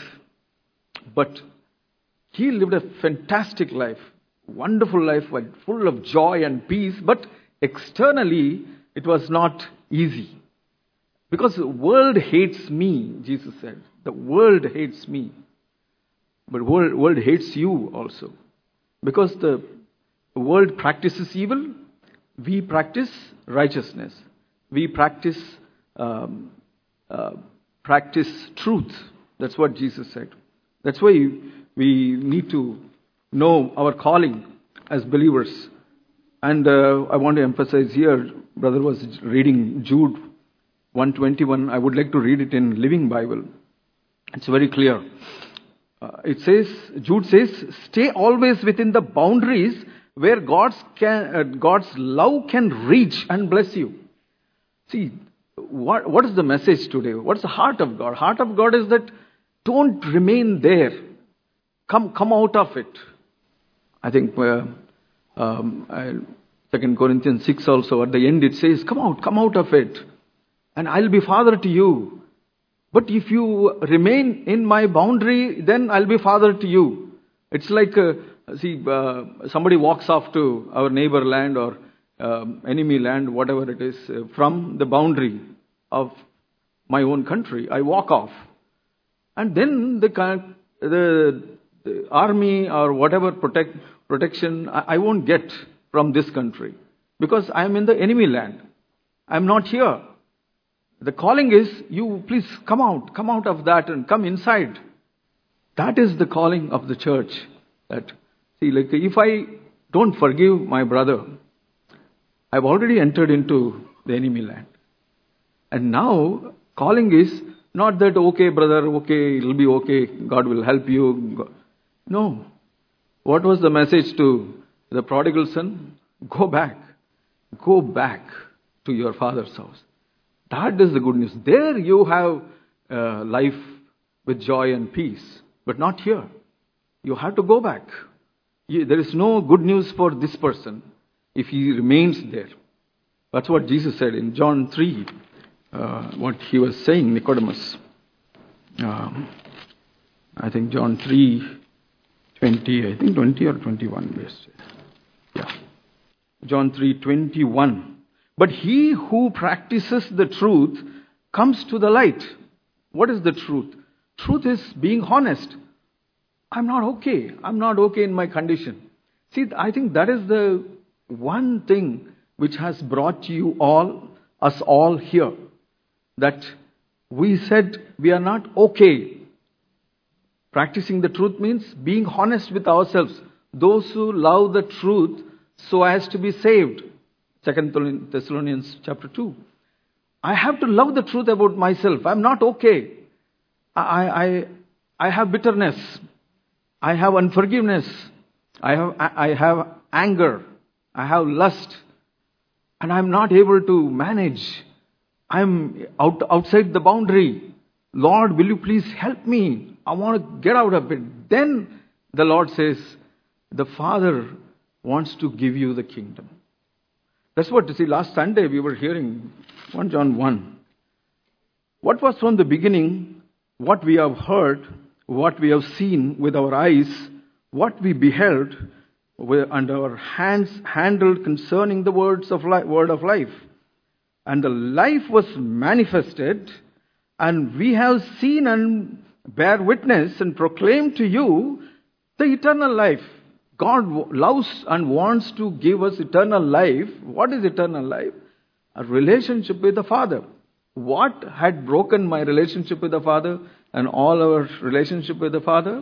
but he lived a fantastic life, wonderful life, full of joy and peace, but externally it was not easy. Because the world hates me, Jesus said. The world hates me. But the world, world hates you also. Because the world practices evil, we practice righteousness. We practice um, uh, practice truth. That's what Jesus said. That's why we need to know our calling as believers. And uh, I want to emphasize here, brother was reading Jude one twenty-one. I would like to read it in Living Bible. It's very clear. Uh, it says, Jude says, stay always within the boundaries where God's, can, uh, God's love can reach and bless you. See, what, what is the message today? What's the heart of God? Heart of God is that don't remain there. Come, come out of it. I think uh, um, I, Second Corinthians six also, at the end it says, come out, come out of it. And I'll be father to you. But if you remain in my boundary, then I'll be father to you. It's like, uh, see, uh, somebody walks off to our neighbor land or um, enemy land, whatever it is, uh, from the boundary of my own country. I walk off. And then the, the, the army or whatever protect, protection I, I won't get from this country. Because I'm in the enemy land. I'm not here. The calling is, you please come out, come out of that and come inside. That is the calling of the church. That, see, like if I don't forgive my brother, I've already entered into the enemy land. And now, calling is not that, okay, brother, okay, it'll be okay, God will help you. No. What was the message to the prodigal son? Go back. Go back to your father's house. That is the good news. There you have uh, life with joy and peace. But not here. You have to go back. You, there is no good news for this person if he remains there. That's what Jesus said in John three. Uh, what he was saying, Nicodemus. Um, I think John three twenty. I think twenty or twenty-one. Yes. Yeah. John three twenty-one. But he who practices the truth comes to the light. What is the truth? Truth is being honest. I'm not okay. I'm not okay in my condition. See, I think that is the one thing which has brought you all, us all here. That we said we are not okay. Practicing the truth means being honest with ourselves. Those who love the truth so as to be saved. Second Thessalonians chapter two. I have to love the truth about myself. I'm not okay. I, I, I have bitterness. I have unforgiveness. I have, I have anger. I have lust. And I'm not able to manage. I'm out, outside the boundary. Lord, will you please help me? I want to get out of it. Then the Lord says, the Father wants to give you the kingdom. That's what, you see, last Sunday we were hearing First John one. What was from the beginning, what we have heard, what we have seen with our eyes, what we beheld, and our hands handled concerning the words of li- word of life. And the life was manifested, and we have seen and bear witness and proclaim to you the eternal life. God loves and wants to give us eternal life. What is eternal life? A relationship with the Father. What had broken my relationship with the Father and all our relationship with the Father?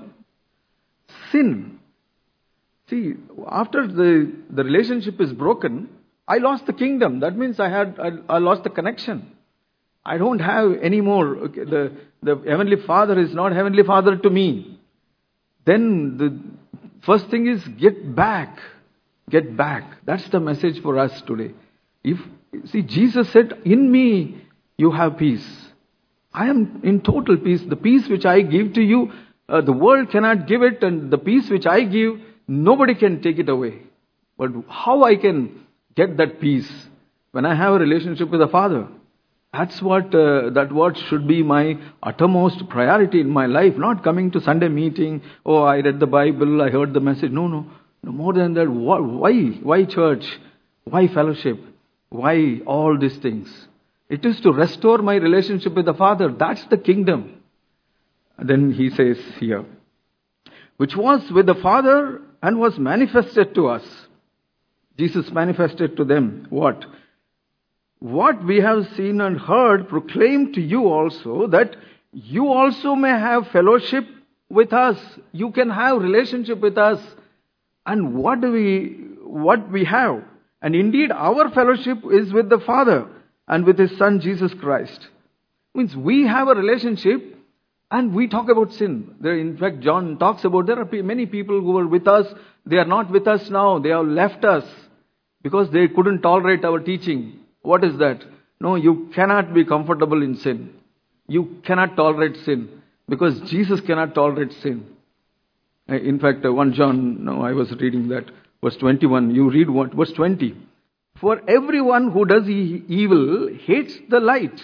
Sin. See, after the, the relationship is broken, I lost the kingdom. That means I had I, I lost the connection. I don't have any more. Okay, the, the Heavenly Father is not Heavenly Father to me. Then the first thing is get back. Get back. That's the message for us today. If see, Jesus said, in me you have peace. I am in total peace. The peace which I give to you, uh, the world cannot give it, and the peace which I give, nobody can take it away. But how I can get that peace when I have a relationship with the Father? That's what, uh, that what should be my uttermost priority in my life. Not coming to Sunday meeting, oh, I read the Bible, I heard the message. No, no. no more than that, why? Why church? Why fellowship? Why all these things? It is to restore my relationship with the Father. That's the kingdom. And then he says here, which was with the Father and was manifested to us. Jesus manifested to them what? What we have seen and heard proclaim to you also, that you also may have fellowship with us. You can have relationship with us. And what do we, what we have? And indeed our fellowship is with the Father and with His Son Jesus Christ. Means we have a relationship and we talk about sin. There, in fact, John talks about there are many people who were with us. They are not with us now. They have left us because they couldn't tolerate our teaching. What is that? No, you cannot be comfortable in sin. You cannot tolerate sin because Jesus cannot tolerate sin. In fact, First John, no, I was reading that, verse twenty-one. You read what? Verse twenty. For everyone who does e- evil hates the light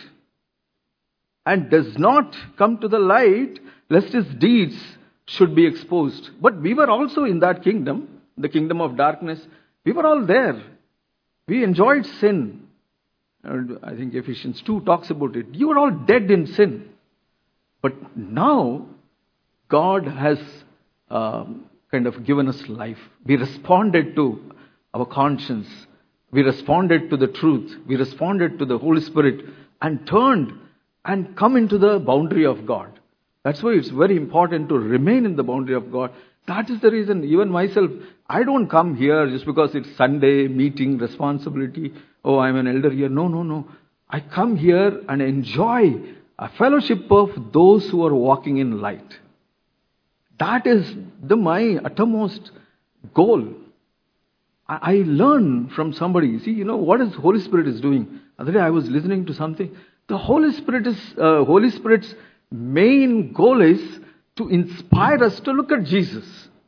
and does not come to the light lest his deeds should be exposed. But we were also in that kingdom, the kingdom of darkness. We were all there. We enjoyed sin. I think Ephesians two talks about it. You were all dead in sin. But now, God has uh, kind of given us life. We responded to our conscience. We responded to the truth. We responded to the Holy Spirit and turned and come into the boundary of God. That's why it's very important to remain in the boundary of God. That is the reason, even myself, I don't come here just because it's Sunday, meeting, responsibility. Oh, I'm an elder here. No, no, no. I come here and enjoy a fellowship of those who are walking in light. That is the my uttermost goal. I, I learn from somebody. See, you know, what is Holy Spirit is doing? Other day I was listening to something. The Holy Spirit is, uh, Holy Spirit's main goal is to inspire us to look at Jesus.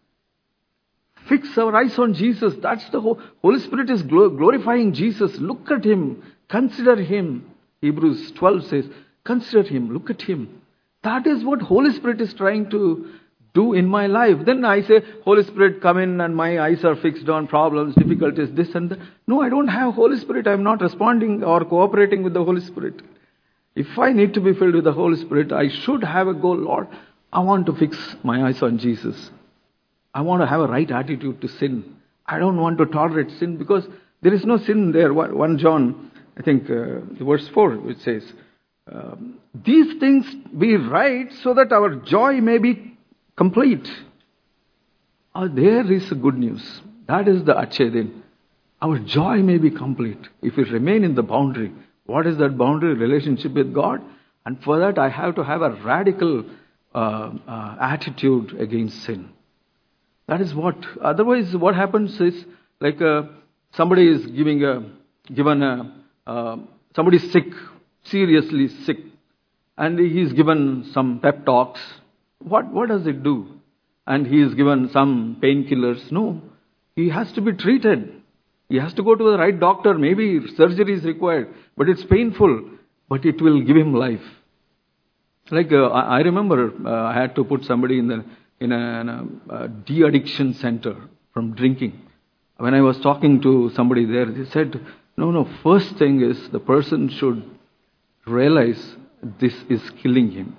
Fix our eyes on Jesus. That's the whole. Holy Spirit is glorifying Jesus. Look at Him. Consider Him. Hebrews twelve says, consider Him. Look at Him. That is what Holy Spirit is trying to do in my life. Then I say, Holy Spirit, come in and my eyes are fixed on problems, difficulties, this and that. No, I don't have Holy Spirit. I'm not responding or cooperating with the Holy Spirit. If I need to be filled with the Holy Spirit, I should have a goal. Lord, I want to fix my eyes on Jesus. I want to have a right attitude to sin. I don't want to tolerate sin because there is no sin there. First John, I think, uh, verse four, which says, um, these things we write so that our joy may be complete. Uh, there is good news. That is the Achedin. Our joy may be complete if we remain in the boundary. What is that boundary? Relationship with God. And for that I have to have a radical uh, uh, attitude against sin. That is what. Otherwise, what happens is like uh, somebody is giving a given a uh, somebody is sick, seriously sick, and he is given some pep talks. What what does it do? And he is given some painkillers. No, he has to be treated. He has to go to the right doctor. Maybe surgery is required, but it's painful, but it will give him life. Like uh, I, I remember, uh, I had to put somebody in the in a, in a, a de-addiction center from drinking. When I was talking to somebody there, they said, no, no, first thing is the person should realize this is killing him.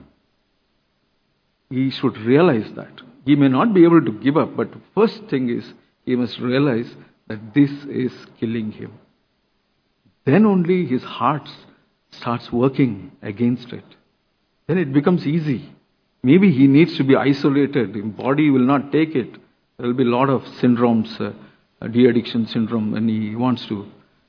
He should realize that. He may not be able to give up, but the first thing is he must realize that this is killing him. Then only his heart starts working against it. Then it becomes easy. Maybe he needs to be isolated. His body will not take it. There will be a lot of syndromes, uh, de-addiction syndrome, and he wants to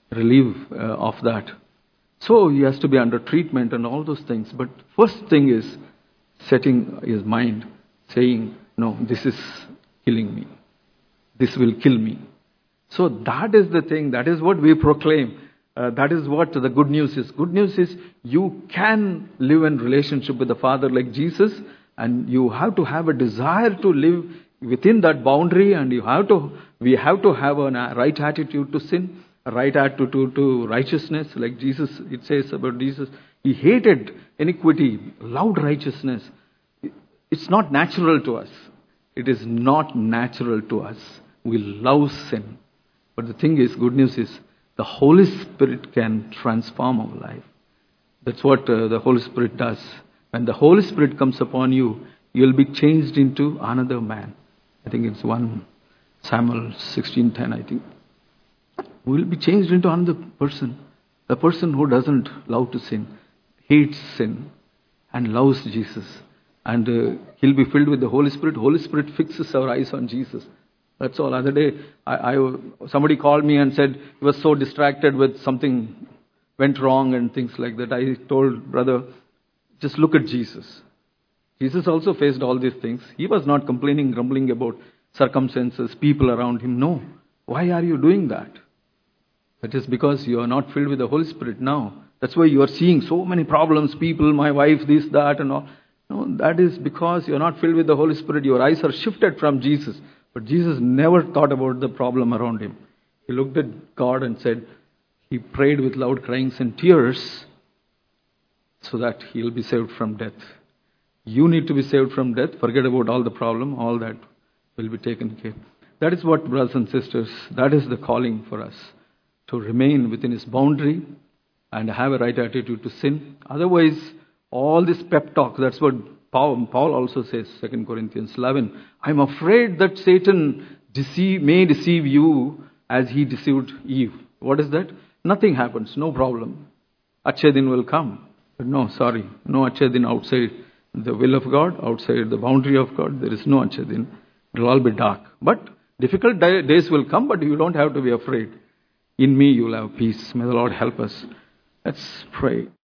relief uh, of that. So he has to be under treatment and all those things. But first thing is setting his mind, saying, no, this is killing me. This will kill me. So that is the thing. That is what we proclaim. Uh, that is what the good news is. Good news is you can live in relationship with the Father like Jesus, and you have to have a desire to live within that boundary, and you have to. We have to have a right attitude to sin, a right attitude to righteousness, like Jesus. It says about Jesus, he hated iniquity, loved righteousness. It's not natural to us. It is not natural to us. We love sin. But the thing is, good news is, the Holy Spirit can transform our life. That's what uh, the Holy Spirit does. When the Holy Spirit comes upon you, you'll be changed into another man. I think it's First Samuel sixteen ten, I think. We will be changed into another person. The person who doesn't love to sin, hates sin, and loves Jesus. And uh, he'll be filled with the Holy Spirit. Holy Spirit fixes our eyes on Jesus. That's all. Other day, I, I, somebody called me and said he was so distracted with something went wrong and things like that. I told brother, just look at Jesus. Jesus also faced all these things. He was not complaining, grumbling about circumstances, people around him. No. Why are you doing that? That is because you are not filled with the Holy Spirit now. That's why you are seeing so many problems, people, my wife, this, that, and all. No, that is because you are not filled with the Holy Spirit. Your eyes are shifted from Jesus. But Jesus never thought about the problem around him. He looked at God and said, he prayed with loud cryings and tears so that he'll be saved from death. You need to be saved from death. Forget about all the problem. All that will be taken care. That is what, brothers and sisters, that is the calling for us. To remain within his boundary and have a right attitude to sin. Otherwise, all this pep talk, that's what Paul, Paul also says, Second Corinthians eleven. I'm afraid that Satan deceive, may deceive you as he deceived Eve. What is that? Nothing happens, no problem. Achedin will come. But no, sorry, no Achedin outside the will of God, outside the boundary of God. There is no Achedin. It will all be dark. But difficult days will come, but you don't have to be afraid. In me you will have peace. May the Lord help us. Let's pray.